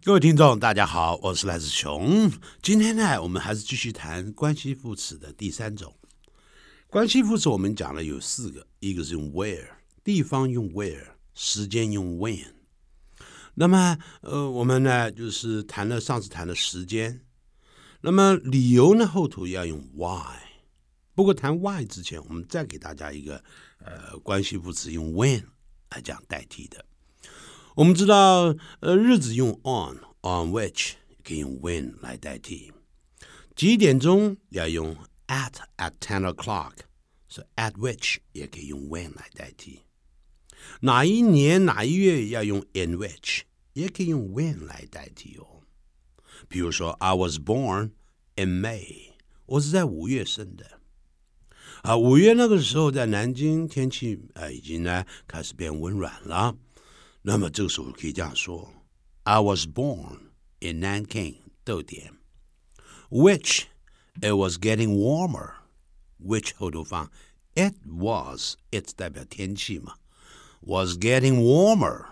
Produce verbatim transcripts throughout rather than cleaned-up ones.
各位听众大家好，我是赖子雄。今天呢，我们还是继续谈关系副词的第三种。关系副词我们讲了有四个，一个是用 where， 地方用 where， 时间用 when。那么呃，我们呢就是谈了上次谈了时间，那么理由呢后头要用 why。不过谈 why 之前，我们再给大家一个呃关系副词用 when 来这样代替的。我们知道，呃，日子用 on on which 可以用 when 来代替。几点钟要用 at at ten o'clock， 所以 at which 也可以用 when 来代替。哪一年哪一月要用 in which， 也可以用 when 来代替哦。比如说 I was born in May， 我是在五月生的。啊，五月那个时候在南京天气呃已经呢开始变温软了。那么这个时候可以这样说 I was born in Nanking 逗点 which it was getting warmer which 后头放 it was it 代表天气嘛 was getting warmer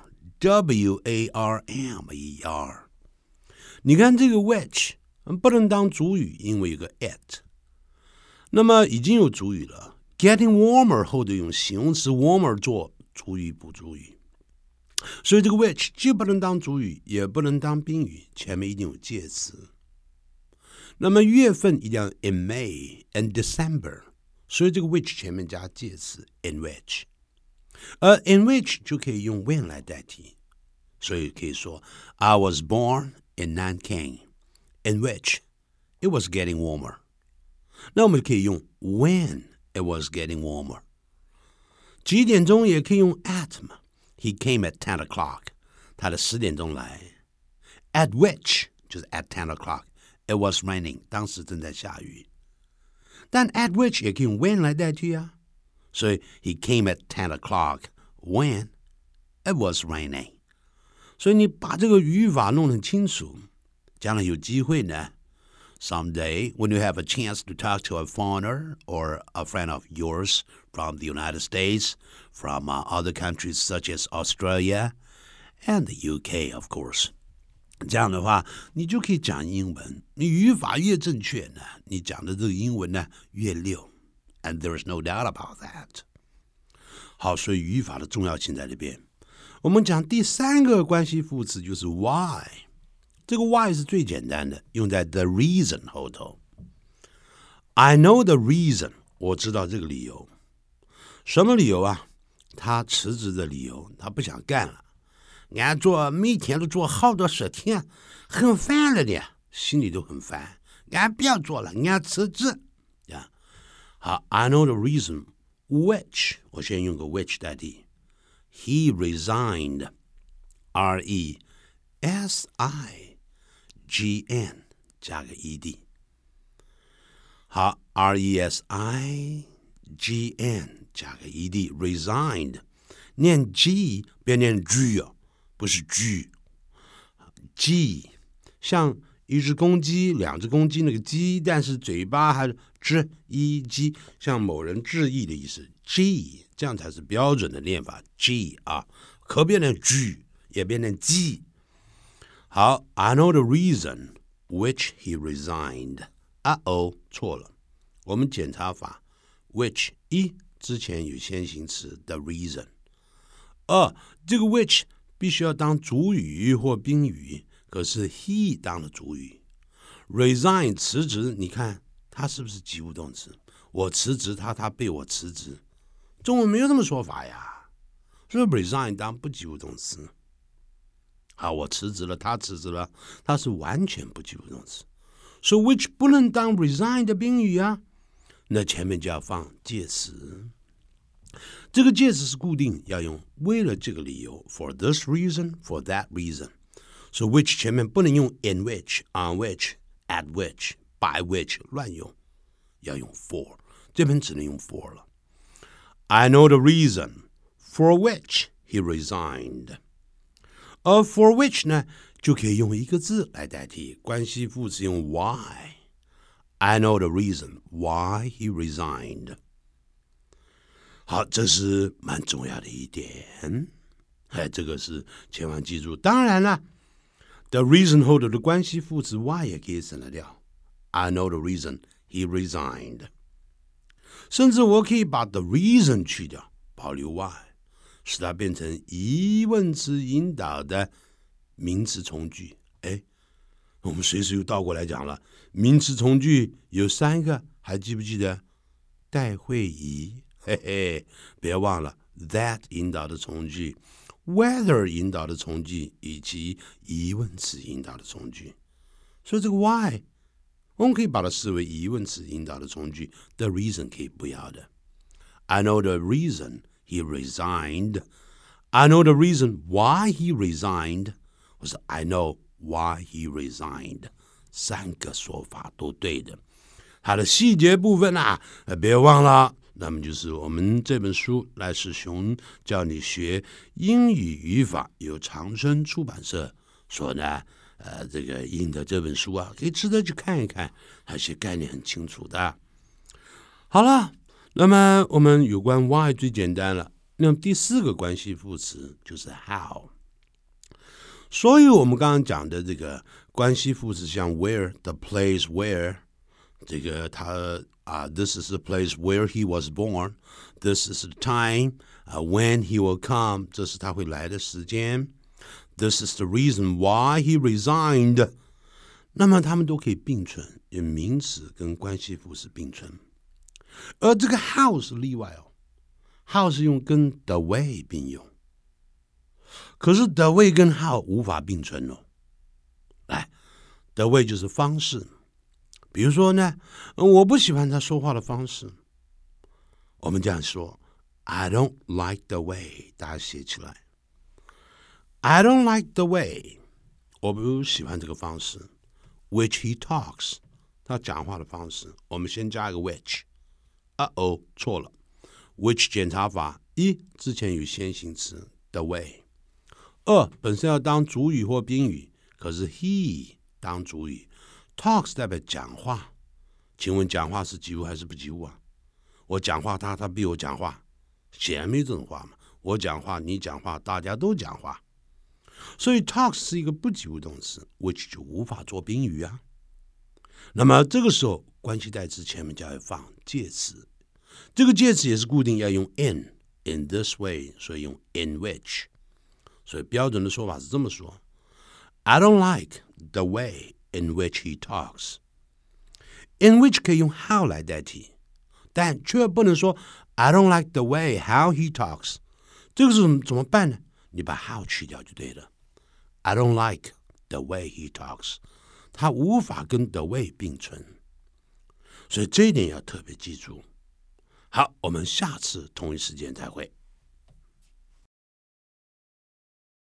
W A R M E R 你看这个 which 不能当主语，因为有个 it， 那么已经有主语了 getting warmer 后头用形容词 warmer 做主语补主语，所以这个 which 既不能当主语，也不能当宾语，前面一定有介词。那么月份一定要 in May and December， 所以这个 which 前面加介词 in which， 而 in which 就可以用 when 来代替，所以可以说 I was born in Nanking in which it was getting warmer。 那我们可以用 when it was getting warmer。 几点钟也可以用 at 嘛，He came at ten o'clock. 他的十点钟来。At which 就是 at ten o'clock. It was raining. 当时正在下雨。但 at which 也可以用 when 来代替啊。所以 he came at ten o'clock when it was raining. 所以你把这个语法弄得很清楚，将来有机会呢 Someday, when you have a chance to talk to a foreigner or a friend of yours from the United States, from uh, other countries such as Australia and the U K, of course. 这样的话，你就可以讲英文。你语法越正确呢，你讲的这个英文呢越溜。And there is no doubt about that. 好，所以语法的重要性在这边。我们讲第三个关系副词就是 why。这个 why 是最简单的，用在 the reason 后头。I know the reason， 我知道这个理由。什么理由啊？他辞职的理由，他不想干了。俺做每天都做好多事情，很烦了的，心里都很烦。俺不要做了，俺辞职。呀，好 ，I know the reason which， 我先用个 which 代替。He resigned, R E S I。G N 加个 E D， 好 R E S I G N 加个 E D resigned， 念 G 别念 G 哦，不是 G G 像一只公鸡两只公鸡那个鸡，但是嘴巴还是 G E G， 像某人致意的意思 G， 这样才是标准的念法 G 啊，可别念 G 也别念 G。好 I know the reason which he resigned. 啊哦，错了。我们检查法 which 一之前有先行词 the reason。二这个 which 必须要当主语或宾语，可是 he 当了主语。resign 辞职，你看他是不是及物动词？我辞职，他他被我辞职。中文没有这么说法呀，所以 resign 当不及物动词。好，我辞职了，他辞职了，他是完全不及物动词，所以 which 不能当 resign 的宾语啊，那前面就要放介词。这个介词是固定，要用为了这个理由 for this reason, for that reason， 所以 which 前面不能用 in which, on which, at which, by which 乱用，要用 for， 这边只能用 for 了。I know the reason for which he resigned。而 for which 呢，就可以用一个字来代替，关系副词用 why。I know the reason why he resigned。好，这是蛮重要的一点，哎，这个是千万记住。当然了， The reason 后头的关系副词 why 也可以省了掉。I know the reason he resigned。甚至我可以把 the reason 去掉，保留 why， 使它变成疑问词引导的名词从句。哎，我们随时又倒过来讲了，名词从句有三个，还记不记得？待会疑，嘿嘿，别忘了 that 引导的从句， whether 引导的从句，以及疑问词引导的从句。所以这个 why 我们可以把它视为疑问词引导的从句， the reason 可以不要的。 I know the reason he resigned。 I know the reason why he resigned， 或是 I know why he resigned， 三个说法都对的。它的细节部分啊，别忘了，那么就是我们这本书赖世雄教你学英语语法，由长春出版社所呢呃这个印的这本书啊，可以值得去看一看，它些概念很清楚的。好了，那么我们有关 why 最简单了，那么第四个关系副词就是 how。所以我们刚刚讲的这个关系副词，像 where the place where， 这个他啊、uh, ，this is the place where he was born， this is the time、uh, when he will come， 这是他会来的时间。This is the reason why he resigned。 那么他们都可以并存，用名词跟关系副词并存。而这个 how 是例外哦， how 是用跟 the way 并用。可是 the way 跟 how 无法并存哦。来 the way 就是方式，比如说呢，我不喜欢他说话的方式，我们这样说 I don't like the way， 大家写起来 I don't like the way， 我不喜欢这个方式 which he talks， 他讲话的方式，我们先加一个 which， uh oh 错了， which 检查法，一之前有先行词 the way， 二本身要当主语或宾语，可是 he 当主语， talks 代表讲话，请问讲话是及物还是不及物啊？我讲话他他逼我讲话，显然没这种话嘛，我讲话你讲话大家都讲话，所以 talks 是一个不及物动词 which 就无法做宾语啊。那么这个时候关系代词前面就要放介词，这个介词也是固定要用 in in this way， 所以用 in which， 所以标准的说法是这么说 I don't like the way in which he talks。 in which 可以用 how 来代替，但却不能说 I don't like the way how he talks， 这个是怎么办呢？你把 how 去掉就对了。 I don't like the way he talks， 它无法跟 the way 并存，所以这一点要特别记住。好，我们下次同一时间再会。